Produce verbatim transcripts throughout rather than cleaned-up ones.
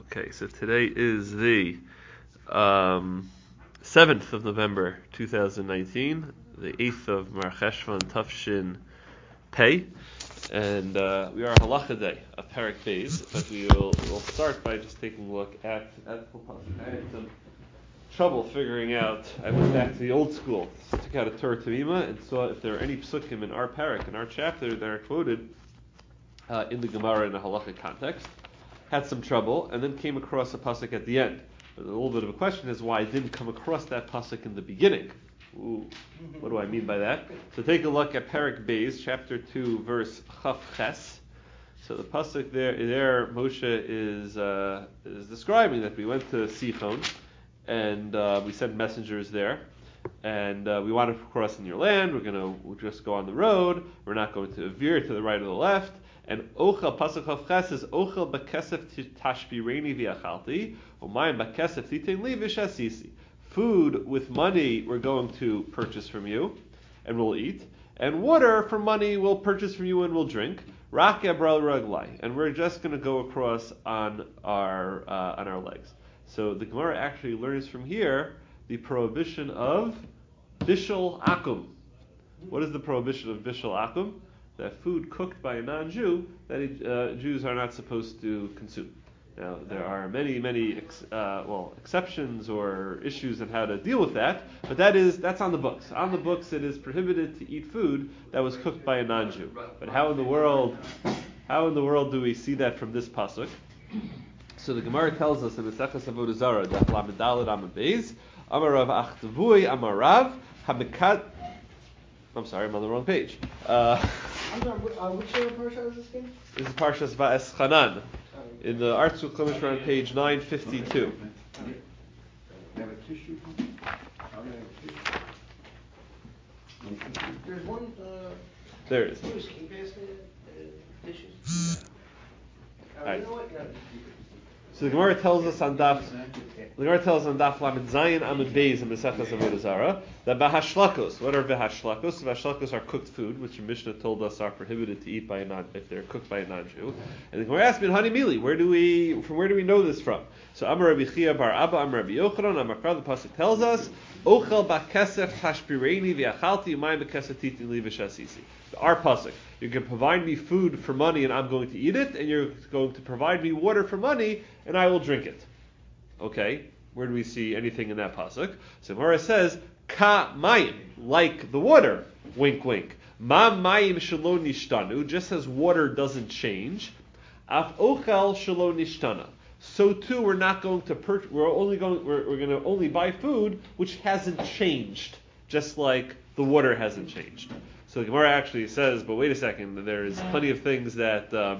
Okay, so today is the um, seventh of November two thousand nineteen, the eighth of Mar Cheshvan Tafshin Pei, and uh, we are Halacha Day, a Parak Beis, but we will we'll start by just taking a look at, at the Pasuk. I had some trouble figuring out, I went back to the old school, took out a Torah Tamima and saw if there are any psukim in our Parak, in our chapter, that are quoted uh, in the Gemara in a halachic context. Had some trouble, and then came across a pasuk at the end. But a little bit of a question is why I didn't come across that pasuk in the beginning. Ooh, what do I mean by that? So take a look at Parak Beis, chapter two, verse Chaf Ches. So the pasuk there, there Moshe is uh, is describing that we went to Sichon, and uh, we sent messengers there, and uh, we want to cross in your land. We're going to we'll just go on the road. We're not going to veer to the right or the left. And ochel pasuk Chaf Ches is ochel bakesef tashbireni v'achalti, umayim bakesef titein li v'shasisi. Food with money we're going to purchase from you, and we'll eat. And water for money we'll purchase from you and we'll drink. Rak ebral raglai, and we're just going to go across on our uh, on our legs. So the Gemara actually learns from here the prohibition of bishul akum. What is the prohibition of bishul akum? That food cooked by a non-Jew that uh, Jews are not supposed to consume. Now, there are many, many ex- uh, well exceptions or issues on how to deal with that, but that is that's on the books. On the books, it is prohibited to eat food that was cooked by a non-Jew. But how in the world, how in the world do we see that from this pasuk? So the Gemara tells us in the Seches Avodah Zarah, Daf Lamed Daled Amud Beis, Amarav Achtavui Amarav Hamikat. I'm sorry, I'm on the wrong page. Uh, I'm sorry, uh, which uh, parsha is this again? This is Parshas Va'eschanan. In the Art School Chumash, we're on page nine fifty-two. There's one. Uh, there it is. Can you pass me the dishes? Uh, Right. You know what? No. So the Gemara tells us on Daf, the Gemara tells us on Daf Lamed Zayin Amud Beis in the Seches Avodah Zarah that bahashlakos. What are bahashlakos? Bahashlakos are cooked food, which the Mishnah told us are prohibited to eat by a non if they're cooked by a non-Jew. And the Gemara asked me, "Hani mili, where do we from where do we know this from?" So Amar Rabbi Chia bar Abba, Amar Rabbi Yochanan, Amar Kar, the pasuk tells us, "Ochel bakesef tashbireni v'achalti umayim bakesef titin li v'shasisi." Our pasuk. You can provide me food for money and I'm going to eat it, and you're going to provide me water for money and I will drink it. Okay, where do we see anything in that pasuk? So Gemara says, ka mayim, like the water, wink wink. Ma mayim shelo nishtanu, just as water doesn't change, af ochel shelo nishtana. So too, we're not going to purchase. We're only going. We're, we're going to only buy food which hasn't changed, just like the water hasn't changed. So the Gemara actually says, but wait a second, there's plenty of things that, um,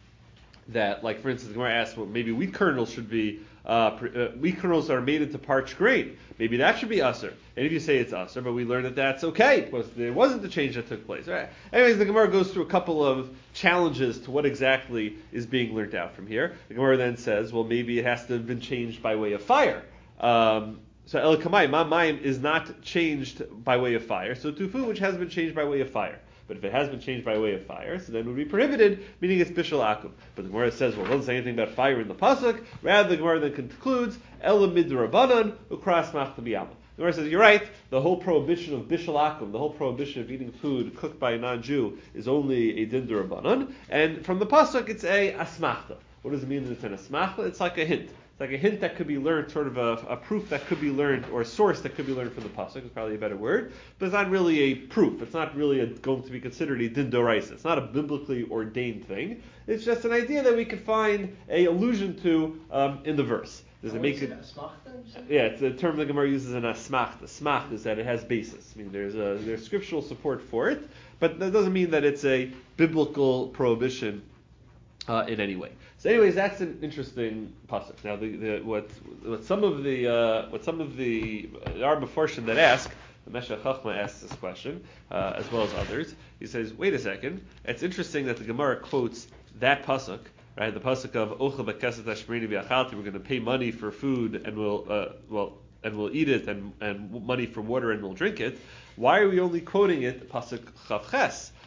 that like for instance, the Gemara asks, well, maybe wheat kernels should be, uh, uh, wheat kernels are made into parched grain. Maybe that should be usser. And if you say it's usser, but we learned that that's okay, because there wasn't the change that took place. All right. Anyways, the Gemara goes through a couple of challenges to what exactly is being learned out from here. The Gemara then says, well, maybe it has to have been changed by way of fire. Um, So el kamay, ma mayim is not changed by way of fire. So to food which has been changed by way of fire. But if it has been changed by way of fire, so then it would be prohibited, meaning it's bishul akum. But the Gemara says, well, it doesn't say anything about fire in the pasuk. Rather, the Gemara then concludes, ela midrabanan ukras machta biyama. The Gemara says, you're right, the whole prohibition of bishul akum, the whole prohibition of eating food cooked by a non-Jew is only a din d'Rabbanan. And from the pasuk, it's a asmachta. What does it mean that it's an asmachta? It's like a hint. It's like a hint that could be learned, sort of a, a proof that could be learned, or a source that could be learned from the pasuk is probably a better word, but it's not really a proof. It's not really a, going to be considered a din d'oraisa. It's not a biblically ordained thing. It's just an idea that we could find a allusion to um, in the verse. Does it Oh, make it? Yeah, it's a term the Gemara uses in asmachta. Smach is that it has basis. I mean, there's a there's scriptural support for it, but that doesn't mean that it's a biblical prohibition Uh, in any way. So, anyways, that's an interesting pasuk. Now, the, the, what what some of the uh, what some of the there are Mefarshim that ask, the Meshech Chachma asks this question, uh, as well as others. He says, "Wait a second. It's interesting that the Gemara quotes that pasuk, right? The pasuk of Ochel b'kesef tashbireni v'achalti. We're going to pay money for food and we'll uh, well and we'll eat it, and and money for water and we'll drink it. Why are we only quoting it pasuk Chaf Ches?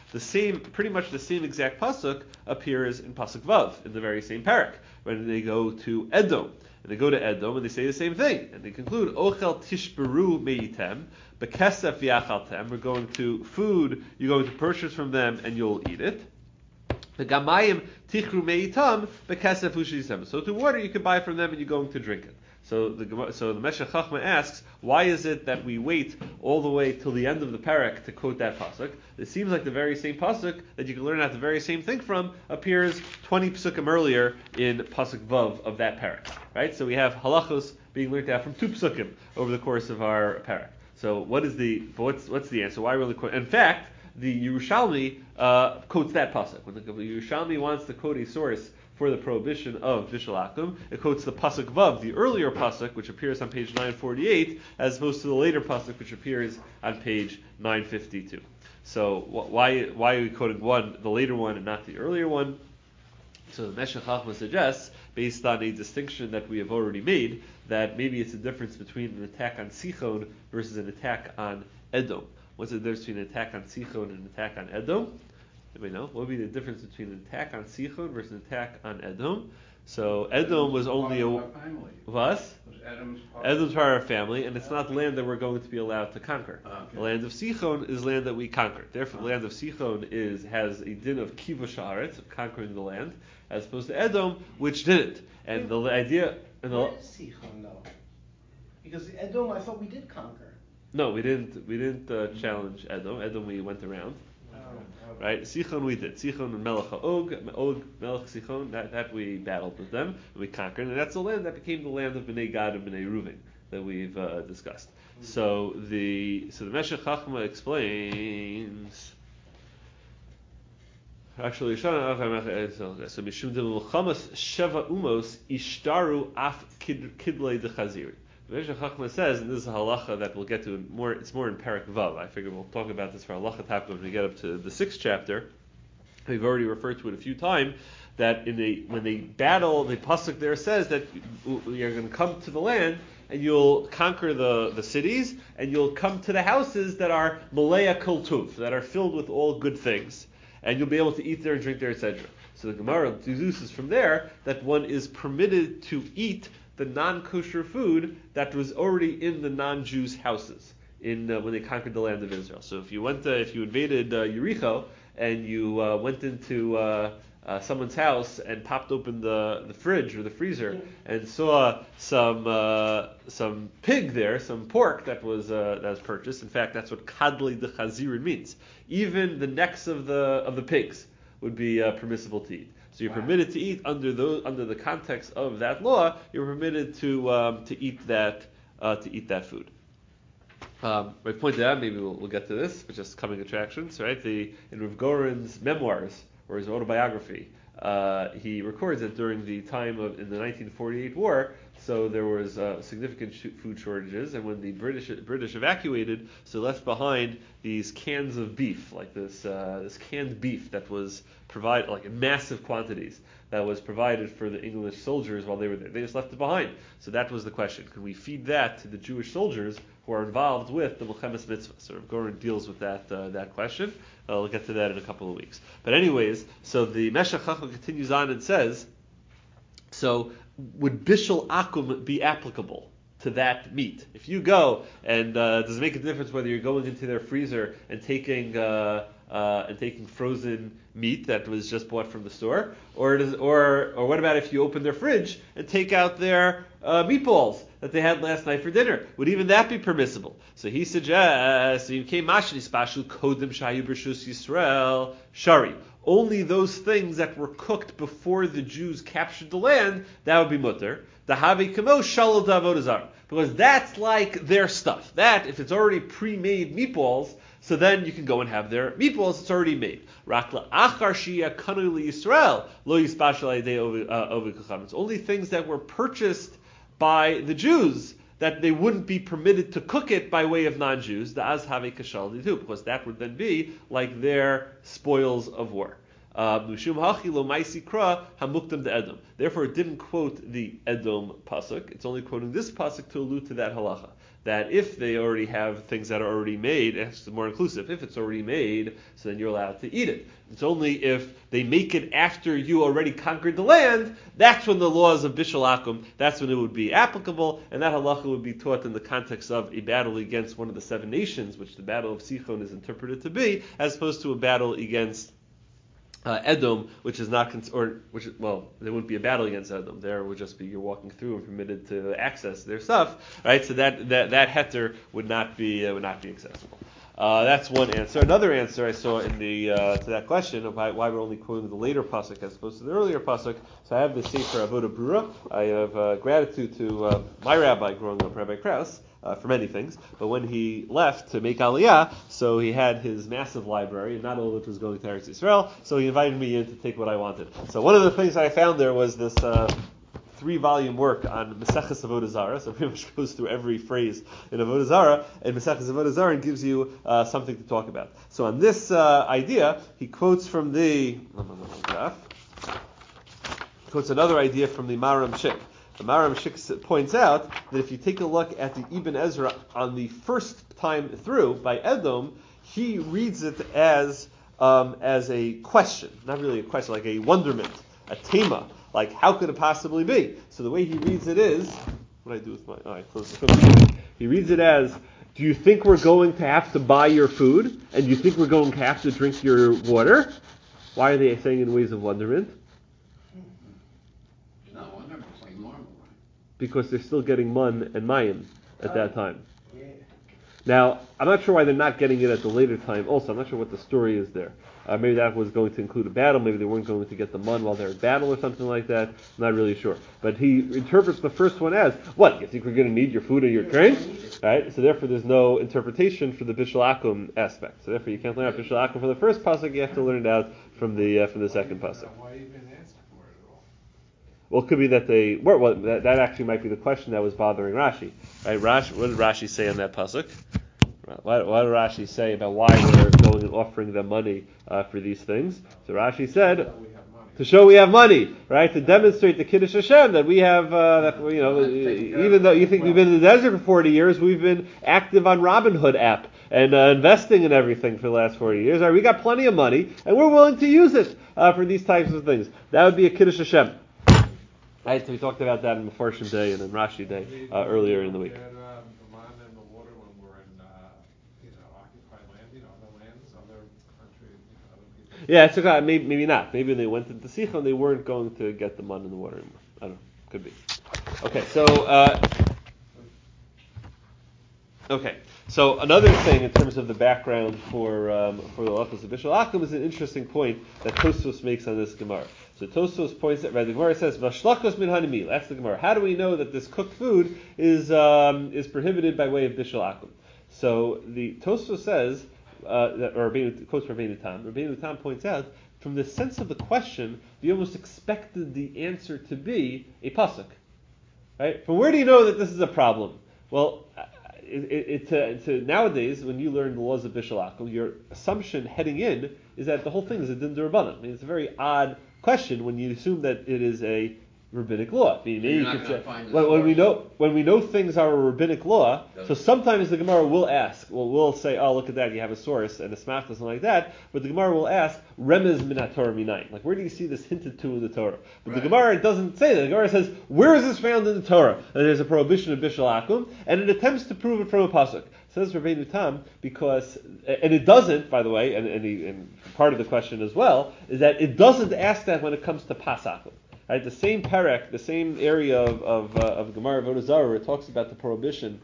The same, pretty much the same exact pasuk appears in pasuk Vav in the very same parak when they go to Edom. And they go to Edom and they say the same thing. And they conclude, Ochel tishberu meitem, bekesef yachaltem. We're going to food, you're going to purchase from them and you'll eat it. The gamayim tichru meitam, bekesef ushisem. So to water you can buy from them and you're going to drink it. So the so the Meshech Chachma asks, why is it that we wait all the way till the end of the parak to quote that pasuk? It seems like the very same pasuk that you can learn out the very same thing from appears twenty psukim earlier in pasuk Vav of that parak, right? So we have halachos being learned out from two psukim over the course of our parak. So what is the what's what's the answer? Why really quote? In fact, the Yerushalmi uh, quotes that pasuk. When the Yerushalmi wants to quote a source for the prohibition of Bishul Akum, it quotes the pasuk Vav, the earlier pasuk, which appears on page nine forty-eight, as opposed to the later pasuk, which appears on page nine fifty-two. So wh- why why are we quoting one, the later one, and not the earlier one? So the Meshech Chachma suggests, based on a distinction that we have already made, that maybe it's a difference between an attack on Sichon versus an attack on Edom. What's the difference between an attack on Sichon and an attack on Edom? Anybody know? What would be the difference between an attack on Sichon versus an attack on Edom? So Edom was only a what? Edom's part Edom's part of our family, and it's not land that we're going to be allowed to conquer. Okay. The land of Sichon is land that we conquered. Therefore, the land of Sichon is has a din of kivush haaretz, of conquering the land, as opposed to Edom, which didn't. And the idea, and the, Where is Sichon though? Because Edom, I thought we did conquer. no, we didn't. We didn't uh, challenge Edom. Edom, we went around. Oh, Right, Sichon we did. Sichon and Melech Og, Og, Melech Sichon, that, that we battled with them, and we conquered, and that's the land that became the land of Bnei Gad and Bnei Reuven that we've uh, discussed. So the so the Meshech Chachma explains. Actually, so Mishum de Mulchamas Sheva Umos Ishtaru Af Kidlei de Chaziri. The Meshech Chachma says, and this is a halacha that we'll get to in more. It's more in Parak Vav. I figure we'll talk about this for halacha topic when we get up to the sixth chapter. We've already referred to it a few times. That in a when they battle, the pasuk there says that you're going to come to the land and you'll conquer the, the cities and you'll come to the houses that are malaya kol tuv, that are filled with all good things, and you'll be able to eat there and drink there, et cetera. So the Gemara deduces from there that one is permitted to eat the non-kosher food that was already in the non-Jews' houses in uh, when they conquered the land of Israel. So if you went, uh, if you invaded uh, Yericho and you uh, went into uh, uh, someone's house and popped open the, the fridge or the freezer and saw some uh, some pig there, some pork that was uh, that was purchased. In fact, that's what kadli de chazirin means. Even the necks of the of the pigs would be uh, permissible to eat. So you're permitted to eat under those under the context of that law. You're permitted to um, to eat that uh, to eat that food. Um, I pointed out, maybe we'll, we'll get to this, but just coming attractions, right? The in Rav Goren's memoirs or his autobiography, uh, he records that during the time of in the nineteen forty-eight war, so there was uh, significant sh- food shortages, and when the British British evacuated, so left behind these cans of beef, like this uh, this canned beef that was provided like in massive quantities that was provided for the English soldiers while they were there. They just left it behind. So that was the question: could we feed that to the Jewish soldiers who are involved with the Milchemes Mitzvah? So Rav Goren deals with that uh, that question. Uh, we'll get to that in a couple of weeks. But anyways, so the Meshech Chachma continues on and says, so would Bishul Akum be applicable to that meat? If you go, and uh, does it make a difference whether you're going into their freezer and taking uh, uh, and taking frozen meat that was just bought from the store, or does, or or what about if you open their fridge and take out their uh, meatballs that they had last night for dinner? Would even that be permissible? So he suggests, you came mashni spashu kodim shayu b'rshus Yisrael shari. Only those things that were cooked before the Jews captured the land, that would be mutter. The havi kamo shalol davodazar, because that's like their stuff. That, if it's already pre-made meatballs, so then you can go and have their meatballs. It's already made. Rakla achar shia kanu li Yisrael lo yispashal ayidei ovi kacham. It's only things that were purchased by the Jews that they wouldn't be permitted to cook it by way of non-Jews, the azhave kashal ditu, because that would then be like their spoils of war. Mushum hachi lo maisi kra hamuktam de Edom. Therefore, it didn't quote the Edom pasuk. It's only quoting this pasuk to allude to that halacha. that if they already have things that are already made, it's more inclusive. If it's already made, so then you're allowed to eat it. It's only if they make it after you already conquered the land, that's when the laws of Bishul Akum, that's when it would be applicable, and that halacha would be taught in the context of a battle against one of the seven nations, which the battle of Sichon is interpreted to be, as opposed to a battle against Uh, Edom, which is not, cons- or which is, well, there wouldn't be a battle against Edom. There would just be you're walking through and permitted to access their stuff, right? So that that that heter would not be uh, would not be accessible. Uh, that's one answer. Another answer I saw in the uh, to that question of why, why we're only quoting the later pasuk as opposed to the earlier pasuk. So I have the Sefer Avodah Brura. I have uh, gratitude to uh, my rabbi growing up, Rabbi Krauss. Uh, for many things, but when he left to make Aliyah, so he had his massive library, and not all of it was going to Eretz Yisrael, so he invited me in to take what I wanted. So one of the things that I found there was this uh, three-volume work on Maseches Avodah Zarah, so pretty much goes through every phrase in Avodah Zarah, and Maseches Avodah Zarah and gives you uh, something to talk about. So on this uh, idea, he quotes from the, quotes another idea from the Maram Shik. The Maram Shik points out that if you take a look at the Ibn Ezra on the first time through by Edom, he reads it as um, as a question, not really a question, like a wonderment, a tema, like how could it possibly be? So the way he reads it is, what do I do with my? Oh, I close it. He reads it as, do you think we're going to have to buy your food, and do you think we're going to have to drink your water? Why are they saying in ways of wonderment? Because they're still getting mun and mayim at that time. Yeah. Now, I'm not sure why they're not getting it at the later time. Also, I'm not sure what the story is there. Uh, maybe that was going to include a battle. Maybe they weren't going to get the mun while they're at battle or something like that. I'm not really sure. But he interprets the first one as, what, you think we're going to need your food or your drink? Right? So therefore there's no interpretation for the Bishul Akum aspect. So therefore you can't learn out Bishul Akum from the first pasuk, you have to learn it out from the uh, from the second pasuk. Why even ask for it at all? Well, it could be that they were. Well, that, that actually might be the question that was bothering Rashi. Right? Rashi, what did Rashi say on that pasuk? What, what did Rashi say about why we're going and offering them money uh, for these things? So Rashi said, to show we have money, right? To demonstrate the Kiddush Hashem that we have, uh, that you know, even though you think we've been in the desert for forty years, we've been active on Robinhood app and uh, investing in everything for the last forty years. Right? We got plenty of money, and we're willing to use it uh, for these types of things. That would be a Kiddush Hashem. Right, so we talked about that in Mefarshim Day and in Rashi Day uh, earlier in the week. Yeah, it's okay. Maybe, maybe not. Maybe when they went into Sichon, they weren't going to get the mud in the water anymore. I don't know. Could be. Okay, so uh, okay. So another thing in terms of the background for um, for the Lachos of Bishul Akum is an interesting point that Tosfos makes on this Gemara. So Tosfos points at, right, the Gemara says, "Vashlakos min hanimil." That's the Gemara. How do we know that this cooked food is um, is prohibited by way of Bishul Akum? So the Tosfos says. Uh, that, or Rabbeinu, quotes Rabbeinu Tam. Rabbeinu Tam points out, from the sense of the question, they almost expected the answer to be a pasuk. Right? From where do you know that this is a problem? Well, it, it, it, to, to, nowadays, when you learn the laws of Bishul Akum, your assumption heading in is that the whole thing is a din d'Rabbanan. I mean, it's a very odd question when you assume that it is a rabbinic law. I mean, maybe you could say, when, when we know when we know things are a rabbinic law, so sometimes the Gemara will ask, well, we'll say, oh, look at that, you have a source and a smach, something like that. But the Gemara will ask, remez min haTorah minayin, like where do you see this hinted to in the Torah? But right. The Gemara doesn't say that. The Gemara says, where is this found in the Torah? And there's a prohibition of Bishul Akum, and it attempts to prove it from a pasuk. Says Rabbeinu Tam, because, and it doesn't, by the way, and, and, he, and part of the question as well, is that it doesn't ask that when it comes to Pas Akum. Right, the same parak, the same area of of, uh, of Gemara Avodah Zarah, where it talks about the prohibition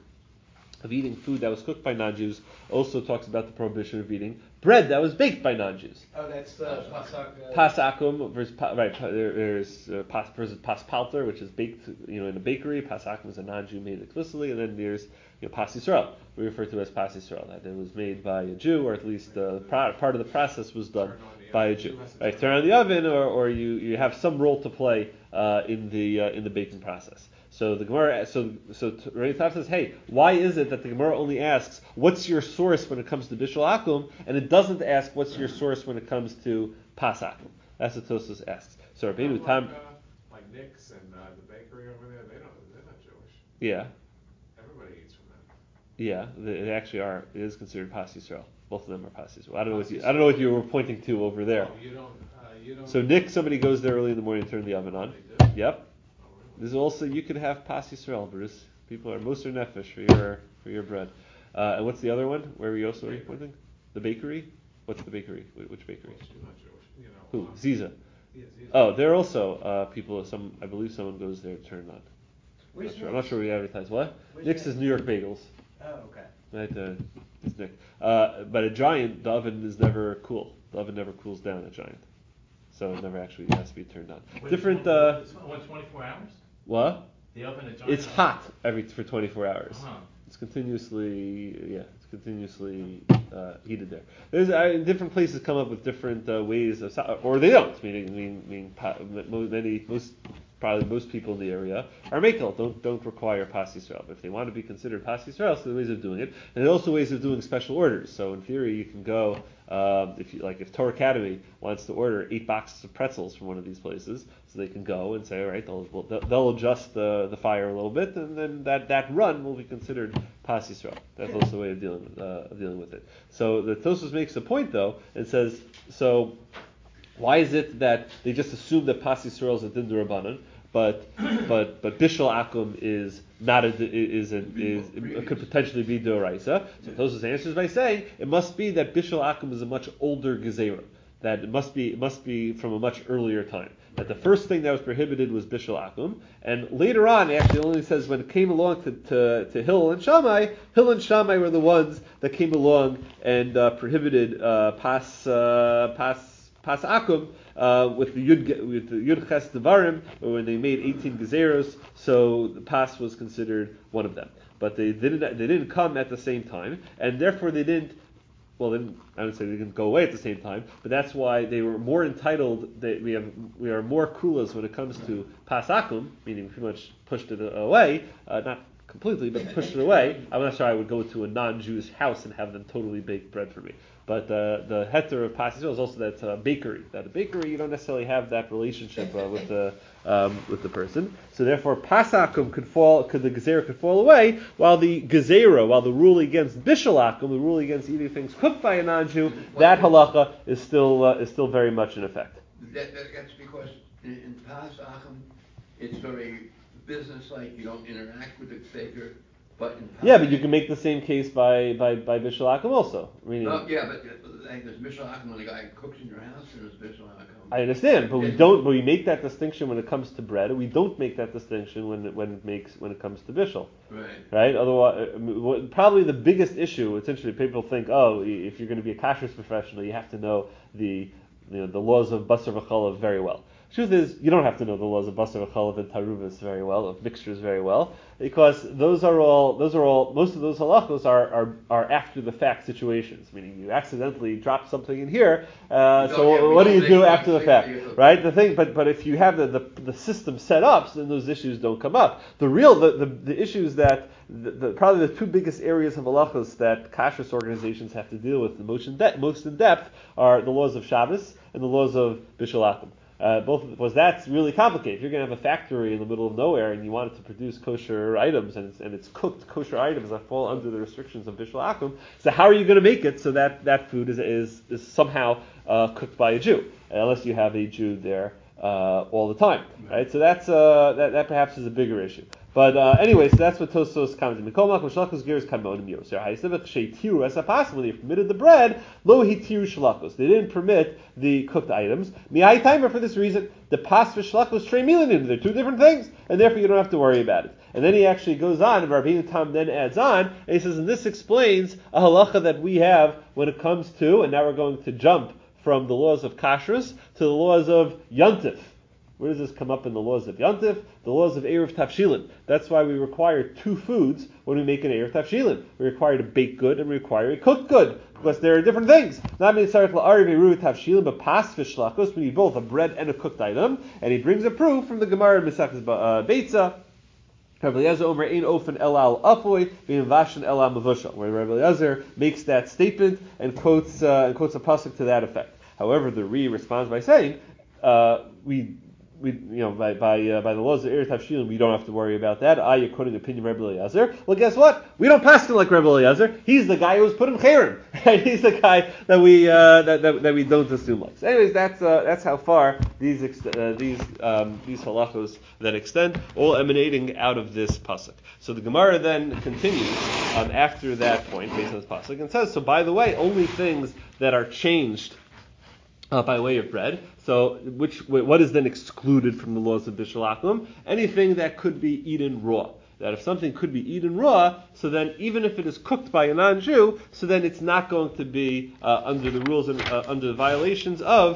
of eating food that was cooked by non-Jews, also talks about the prohibition of eating bread that was baked by non-Jews. Oh, that's uh, pasak. Pas Akum versus right. There's uh, pas versus pas palter, which is baked, you know, in a bakery. Pas Akum is a non-Jew made explicitly, and then there's you know, Pas Yisrael. We refer to it as Pas Yisrael. That it was made by a Jew, or at least uh, part of the process was done by a Jew. Right, turn on the oven, or, or you, you have some role to play uh, in the uh, in the baking process. So the Gemara, so so Rabbeinu Tam says, hey, why is it that the Gemara only asks what's your source when it comes to Bishul Akum, and it doesn't ask what's your source when it comes to Pas Akum? That's what Tosfos asks. So Rabbeinu Tam, like, uh, like Nick's and uh, the bakery over there, they don't, they're not Jewish. Yeah. Everybody eats from them. Yeah, they, they actually are. It is considered Pas Yisrael. Both of them are Pas Yisrael. I don't know what you, I don't know what you were pointing to over there. Oh, you don't, uh, you don't. So Nick, somebody goes there early in the morning and turn the oven on. They do? Yep. Oh, really? This is also, you could have Pas Yisrael, Bruce. People are Moser Nefesh for your for your bread. Uh, and what's the other one? Where were you also were you pointing? The bakery? What's the bakery? Wh- Which bakery? Well, I'm not sure which, you know, Who? um, Ziza. yeah, Ziza. Oh, they're also uh, people. Some I believe someone goes there to turn on. I'm Where's not, sure. I'm Nick's? not sure we advertise. What? Where's Nick's is Nick's? New York Bagels. Oh, okay. Right, uh, it's Nick. Uh, but a Giant, the oven is never cool. The oven never cools down at Giant, so it never actually has to be turned on. Wait, Different. twenty-four Uh, It's what, twenty-four hours? what? The oven at Giant? It's hot every for twenty-four hours. Uh-huh. It's continuously, yeah, it's continuously uh, heated there. There's uh, different places come up with different uh, ways of, or they don't. Meaning, meaning, meaning pa- many, most, probably most people in the area are mekel, don't don't require Pas Yisrael. But if they want to be considered Pas Yisrael, so there are ways of doing it, and there are also ways of doing special orders. So in theory, you can go um, if you like, if Torah Academy wants to order eight boxes of pretzels from one of these places, so they can go and say, all right, they'll they'll, they'll adjust the, the fire a little bit, and then that, that run will be considered Pas Yisrael. That's also a way of dealing with, uh, of dealing with it. So the Tosfos makes a point though, and says, so why is it that they just assume that Pas Yisrael is a din d'Rabbanan, but but but Bishul Akum is not a is a, is it could potentially be d'oraisa? So Tosfos answers by saying it must be that Bishul Akum is a much older gezerah. That it must be it must be from a much earlier time. That the first thing that was prohibited was Bishul Akum, and later on, it actually only says when it came along to, to, to Hillel and Shammai, Hillel and Shammai were the ones that came along and uh, prohibited uh, pas uh, pas pas Akum uh, with the Yud with the Yud Ches Devarim, when they made eighteen gezeros. So the pas was considered one of them, but they didn't they didn't come at the same time, and therefore they didn't. Well, then I would say they didn't go away at the same time, but that's why they were more entitled. That we have, we are more kulas when it comes to pasakum, meaning we pretty much pushed it away, uh, not completely, but pushed it away. I'm not sure I would go to a non-Jewish house and have them totally bake bread for me. But uh, the heter of pas Yisrael is also that uh, bakery. That a bakery, you don't necessarily have that relationship uh, with the um, with the person. So therefore, pasakum could fall, could the gezerah could fall away, while the gezerah, while the rule against bishul akum, the rule against eating things cooked by a non-Jew, that halacha is still uh, is still very much in effect. That, that, that's because in, in Pas Achim, it's very business-like. You don't interact with the baker. But in Yeah, but you can make the same case by by by bishul akum also. Meaning, no, yeah, but uh, like there's Bishul Akum when the guy cooks in your house, and there's Bishul Akum. I understand, but we don't. But we make that distinction when it comes to bread. We don't make that distinction when it, when it makes when it comes to bishul. Right. Right. Otherwise, uh, probably the biggest issue. Essentially, people think, oh, if you're going to be a kashrus professional, you have to know the you know, the laws of basar v'chalav very well. Truth is, you don't have to know the laws of basar v'chalav and taruvas very well, of mixtures very well, because those are all, those are all, most of those halachos are are, are after the fact situations. Meaning, you accidentally drop something in here. Uh, so yeah, what do you make do after the fact, to... right? The thing, but but if you have the, the the system set up, then those issues don't come up. The real, the the, the issues that the, the probably the two biggest areas of halachos that kashrus organizations have to deal with the most in depth, most in depth are the laws of Shabbos and the laws of bishul akum. Uh, both because that's really complicated. If you're going to have a factory in the middle of nowhere and you want it to produce kosher items and it's, and it's cooked kosher items that fall under the restrictions of bishul akum, so how are you going to make it so that that food is is, is somehow uh, cooked by a Jew, unless you have a Jew there uh, all the time, right? So that's uh, that that perhaps is a bigger issue. But uh, anyway, so that's what Tosfos commented. When they permitted the bread, lo hitiru shlakos. They didn't permit the cooked items. Mi'ai timer for this reason. The pas v'shlakos trei milanim. They're two different things, and therefore you don't have to worry about it. And then he actually goes on, and Rabbeinu Tam then adds on, and he says, and this explains a halacha that we have when it comes to, and now we're going to jump from the laws of kashrus to the laws of yontif. Where does this come up in the laws of Yantif? The laws of Erev Tavshilin. That's why we require two foods when we make an Erev Tavshilin. We require a baked good and we require a cooked good, because there are different things. Not many tzarich la'ariv Erev Tavshilin, but pas v'shlakos, we need both a bread and a cooked item. And he brings a proof from the Gemara in Mesachas Beitza. Rabbi Eliezer Omer ein ofen ela al afoy v'im vashin ela mavushal, where Rabbi Eliezer makes that statement and quotes uh, and quotes a pasuk to that effect. However, the Ri responds by saying, uh, we we, you know, by by uh, by the laws of Eretz Havshilim, we don't have to worry about that. I, according to the opinion of Rebbe Eliezer. Well, guess what? We don't pass him like Rebbe Eliezer. He's the guy who was put in Cherem. Right? He's the guy that we uh, that, that that we don't assume like. So anyways, that's uh, that's how far these ex- uh, these um, these halachos that extend, all emanating out of this pasuk. So the Gemara then continues um, after that point, based on this pasuk, and says, so by the way, only things that are changed Uh, by way of bread. So, which what is then excluded from the laws of Bishul Akum? Anything that could be eaten raw. That if something could be eaten raw, so then even if it is cooked by a non-Jew, so then it's not going to be uh, under the rules and uh, under the violations of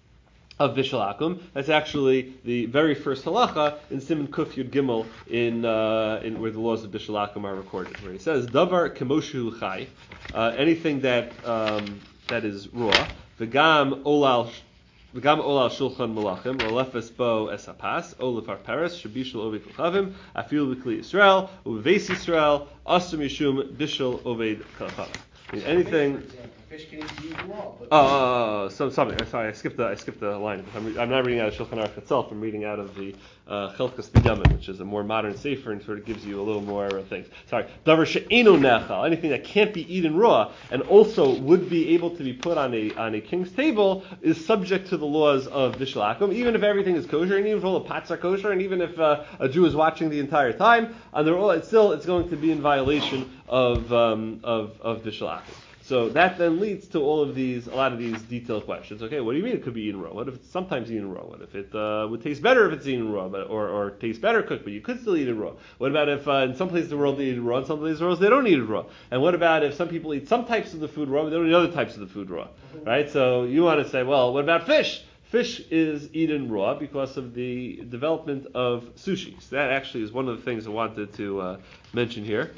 of Bishul Akum. That's actually the very first halacha in Siman Kuf Yud Gimel in uh, in where the laws of Bishul Akum are recorded, where he says Davar Kemoshu Chai, uh, anything that um, that is raw. V'gam olal v'gam olal shulchan malachim or lefes bo esapas olefar paris shabishul oved kochavim afil b'kli Yisrael uveis Yisrael asum yishum bishul oved kochavim. Anything. Fish can be eaten raw. But Oh, uh, so something. Sorry, I skipped the I skipped the line. I'm, re- I'm not reading out of Shulchan Aruch itself. I'm reading out of the uh, Chelkas B'Yamin, which is a more modern sefer and sort of gives you a little more uh, things. Sorry, davar she'eno nechal, anything that can't be eaten raw and also would be able to be put on a on a king's table is subject to the laws of Bishul Akum, even if everything is kosher and even if all the pots are kosher and even if uh, a Jew is watching the entire time, and they're all, it's still it's going to be in violation of um, of of Bishul Akum. So that then leads to all of these, a lot of these detailed questions. Okay, what do you mean it could be eaten raw? What if it's sometimes eaten raw? What if it uh, would taste better if it's eaten raw, but, or or taste better cooked, but you could still eat it raw? What about if uh, in some places of the world they eat it raw, in some places of the world they don't eat it raw? And what about if some people eat some types of the food raw, but they don't eat other types of the food raw? Right? So you want to say, well, what about fish? Fish is eaten raw because of the development of sushi. So that actually is one of the things I wanted to uh, mention here.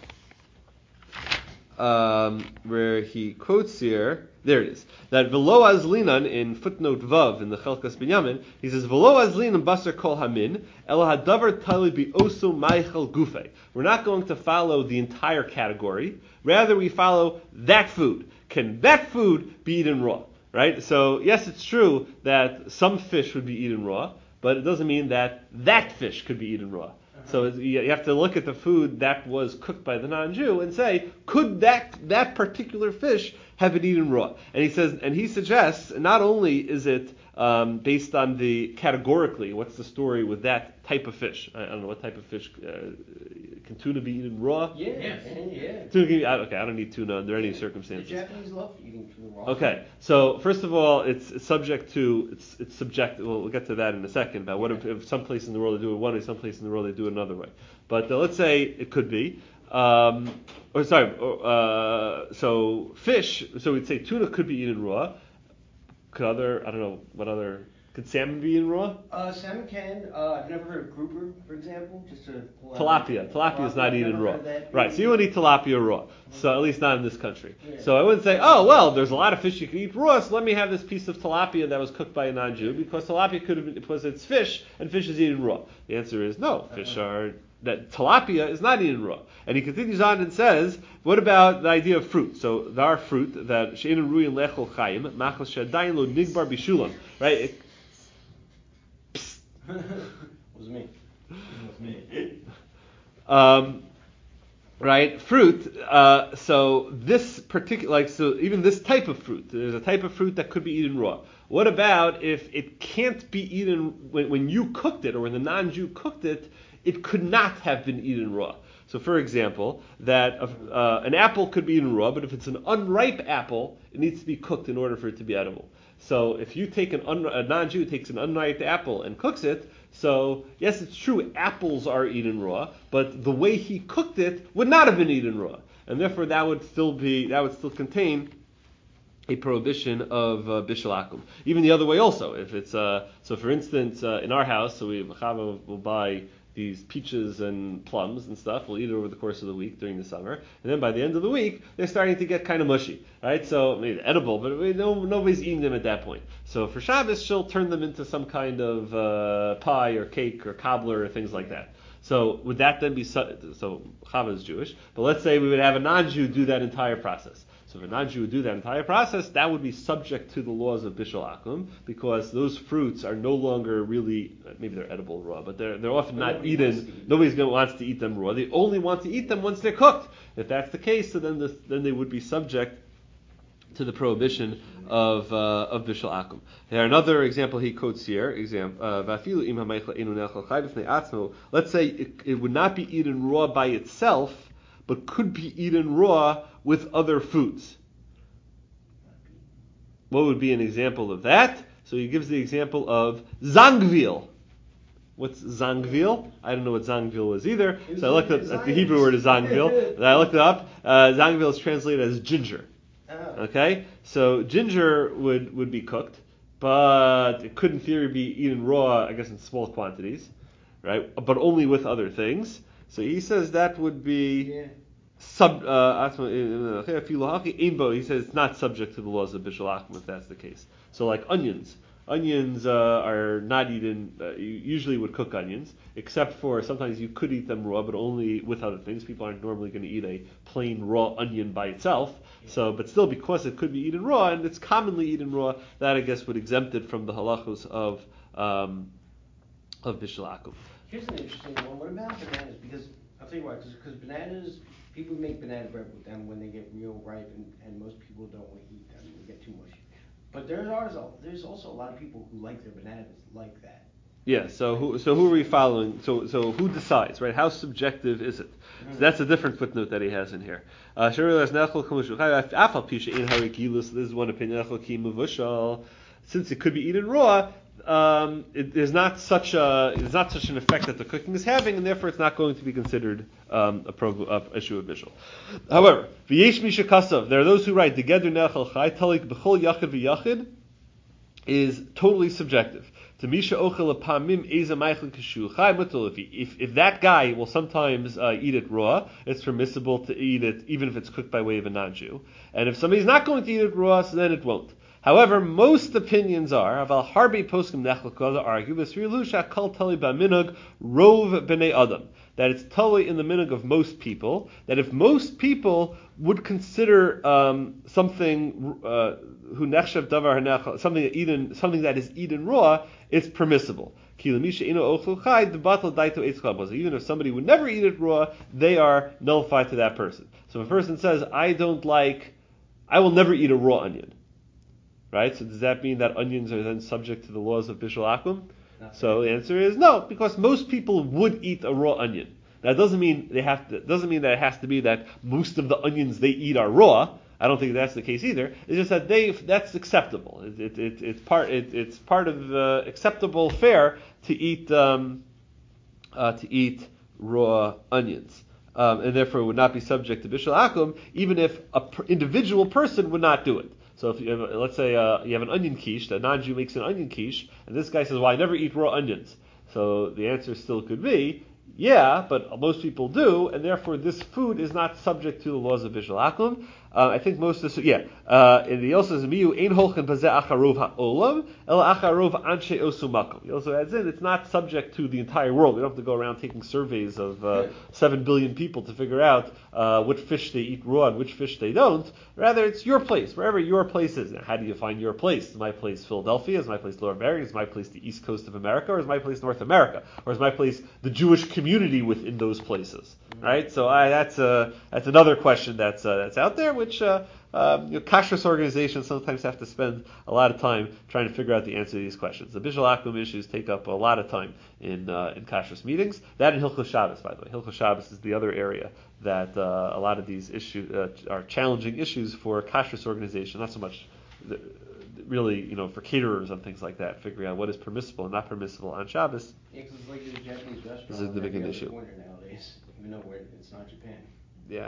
Um, where he quotes here, there it is, that v'lo azlinan in footnote vav in the Chelkas Binyamin, he says v'lo azlinan basar kol hamin el hadavar tali bi oso maichel gufe. We're not going to follow the entire category, rather we follow that food. Can that food be eaten raw? Right? So yes, it's true that some fish would be eaten raw, but it doesn't mean that that fish could be eaten raw. So you have to look at the food that was cooked by the non-Jew and say, could that that particular fish have been eaten raw? And he says, and he suggests, not only is it um, based on the categorically, what's the story with that type of fish? I, I don't know what type of fish. Uh, can tuna be eaten raw? yeah, yeah, yeah. Tuna can be, okay, I don't need tuna under any circumstances. The Japanese love eating tuna raw. Okay, so first of all, it's, it's subject to it's it's subject. Well, we'll get to that in a second. About what if, if some place in the world they do it one way, some place in the world they do it another way. But uh, let's say it could be. Um, or sorry, or, uh, so fish. So we'd say tuna could be eaten raw. Could other I don't know what other could salmon be eaten raw? Uh, salmon can. Uh, I've never heard of grouper, for example. Just to Tilapia. Tilapia is not eaten raw. That. Right, so you wouldn't eat tilapia raw. So at least not in this country. Yeah. So I wouldn't say, oh, well, there's a lot of fish you can eat raw, so let me have this piece of tilapia that was cooked by a non-Jew, because tilapia could have been, because it's fish, and fish is eaten raw. The answer is no. Fish are, that tilapia is not eaten raw. And he continues on and says, what about the idea of fruit? So there are fruit that, she'enu ruyin lechol chayim, machal she'adayin lo nigbar bishulam. Right? It, It was me. It was me. Um, right, fruit. Uh, so this particular, like, so even this type of fruit, there's a type of fruit that could be eaten raw. What about if it can't be eaten when, when you cooked it, or when the non-Jew cooked it, it could not have been eaten raw? So, for example, that uh, an apple could be eaten raw, but if it's an unripe apple, it needs to be cooked in order for it to be edible. So, if you take an un- a non-Jew takes an unripe apple and cooks it, so yes, it's true, apples are eaten raw, but the way he cooked it would not have been eaten raw, and therefore that would still be that would still contain a prohibition of uh, bishul akum. Even the other way also, if it's uh, so, for instance, uh, in our house, so we Chava will buy these peaches and plums and stuff. We'll eat it over the course of the week during the summer, and then by the end of the week, they're starting to get kind of mushy, right? So, I mean, edible, but we, no, nobody's eating them at that point. So for Shabbos, she'll turn them into some kind of uh, pie or cake or cobbler or things like that. So would that then be, su- so Chava is Jewish, but let's say we would have a non-Jew do that entire process. So if a non-Jew would do that entire process, that would be subject to the laws of Bishul Akum, because those fruits are no longer really, maybe they're edible raw, but they're they're often not Nobody eaten. wants to eat Nobody's going to wants to eat them raw. They only want to eat them once they're cooked. If that's the case, so then the, then they would be subject to the prohibition of uh, of Bishul Akum. Here, another example he quotes here. Example: uh, let's say it, it would not be eaten raw by itself, but could be eaten raw with other foods. What would be an example of that? So he gives the example of zangvil. What's zangvil? I don't know what zangvil was either. So I looked up at the Hebrew word is zangvil. And I looked it up. Uh, zangvil is translated as ginger. Okay, so ginger would, would be cooked, but it could in theory be eaten raw, I guess in small quantities, right? But only with other things. So he says that would be Yeah. sub. Uh, he says it's not subject to the laws of Bishul Akum if that's the case. So like onions. Onions uh, are not eaten, uh, you usually would cook onions, except for sometimes you could eat them raw, but only with other things. People aren't normally going to eat a plain raw onion by itself. So, but still, because it could be eaten raw, and it's commonly eaten raw, that I guess would exempt it from the halachos of um, of Bishul Akum. Here's an interesting one. What about bananas? Because I'll tell you why. Because bananas, people make banana bread with them when they get real ripe, and, and most people don't want to eat them. They get too mushy. But there's also, there's also a lot of people who like their bananas like that. Yeah. So who so who are we following? So so who decides, right? How subjective is it? So that's a different footnote that he has in here. Uh, this is one opinion. Since it could be eaten raw, um, it, there's not such a there's not such an effect that the cooking is having, and therefore it's not going to be considered um, a, pro, a issue of bishul. However, v'yesh misha kasav, there are those who write together nechal chai talik b'chol yachid v'yachid is totally subjective. To misha ochel pamim eza meichel kashu chai mutal. If if if that guy will sometimes uh, eat it raw, it's permissible to eat it even if it's cooked by way of a non-Jew. And if somebody's not going to eat it raw, so then it won't. However, most opinions are, aval harbi poskim nechel kola argue, v'srilusha kol tali b'minug rov b'nei adam, that it's totally in the minhag of most people, that if most people would consider um, something uh, who nechshav davar hanechel, something that eaten, something that is eaten raw, it's permissible. Even if somebody would never eat it raw, they are nullified to that person. So if a person says, I don't like, I will never eat a raw onion. Right? So does that mean that onions are then subject to the laws of Bishul Akum? So the answer is no, because most people would eat a raw onion. That doesn't mean they have to, doesn't mean that it has to be that most of the onions they eat are raw. I don't think that's the case either. It's just that they that's acceptable. It, it, it, it's part it, it's part of the acceptable fare to eat um, uh, to eat raw onions. Um, and therefore would not be subject to Bishul Akum, even if an per- individual person would not do it. So if you have, let's say uh, you have an onion quiche, a non-Jew makes an onion quiche, and this guy says, well, I never eat raw onions. So the answer still could be, yeah, but most people do, and therefore this food is not subject to the laws of Bishul Akum. Uh, I think most of this, yeah. Uh, and he also says, "Miyu ein holchen bazeh acharov ha'olam, ela acharov anshe osu makom." He also adds in, it's not subject to the entire world. We don't have to go around taking surveys of uh, seven billion people to figure out uh, which fish they eat raw and which fish they don't. Rather, it's your place, wherever your place is. Now, how do you find your place? Is my place Philadelphia? Is my place Lower Merion? Is my place the East Coast of America? Or is my place North America? Or is my place the Jewish community within those places? Right? So I, that's uh, that's another question that's uh, that's out there, which uh, uh, you know, kashrus organizations sometimes have to spend a lot of time trying to figure out the answer to these questions. The Bishul Akum issues take up a lot of time in uh, in kashrus meetings. That and Hilchos Shabbos, by the way. Hilchos Shabbos is the other area that uh, a lot of these issues uh, are challenging issues for kashrus organizations. Not so much. The, really, you know, for caterers and things like that, figuring out what is permissible and not permissible on Shabbos. Yeah, because it's like the Japanese restaurant. This is the big issue. Nowadays, even though we're, it's not Japan. Yeah.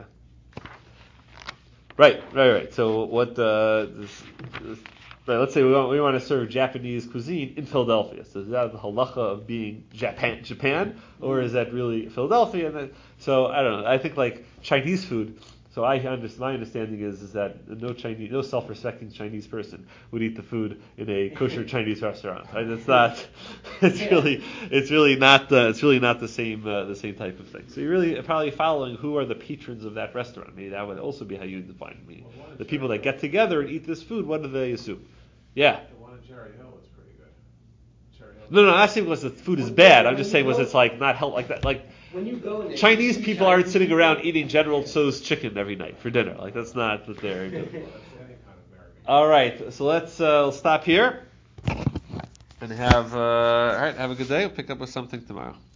Right, right, right. So what? Uh, this, this, right. Let's say we want we want to serve Japanese cuisine in Philadelphia. So is that the halacha of being Japan, Japan, or is that really Philadelphia? And then, so I don't know. I think like Chinese food. So I understand, my understanding is is that no Chinese, no self-respecting Chinese person would eat the food in a kosher Chinese restaurant. Right? It's not. It's really, it's really not. Uh, it's really not the same, uh, the same type of thing. So you're really probably following who are the patrons of that restaurant. Maybe that would also be how you define it. Maybe Well, the people that get together and eat this food. What do they assume? Yeah. The one in Cherry Hill was pretty good. Cherry Hill. No, no, I'm not saying was the food is bad. I'm just saying was it's like not help like that. Like When you go in there, Chinese you see people aren't Chinese sitting people- around eating General Tso's chicken every night for dinner. Like that's not what they're doing. Well, that's any kind of American. All right, so let's uh, stop here and have uh, all right. Have a good day. We'll pick up with something tomorrow.